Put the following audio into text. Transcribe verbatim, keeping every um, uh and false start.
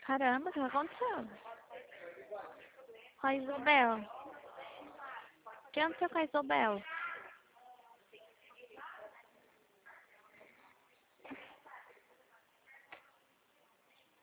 Caramba, o que aconteceu? Com a Isabel. O que aconteceu com a Isabel?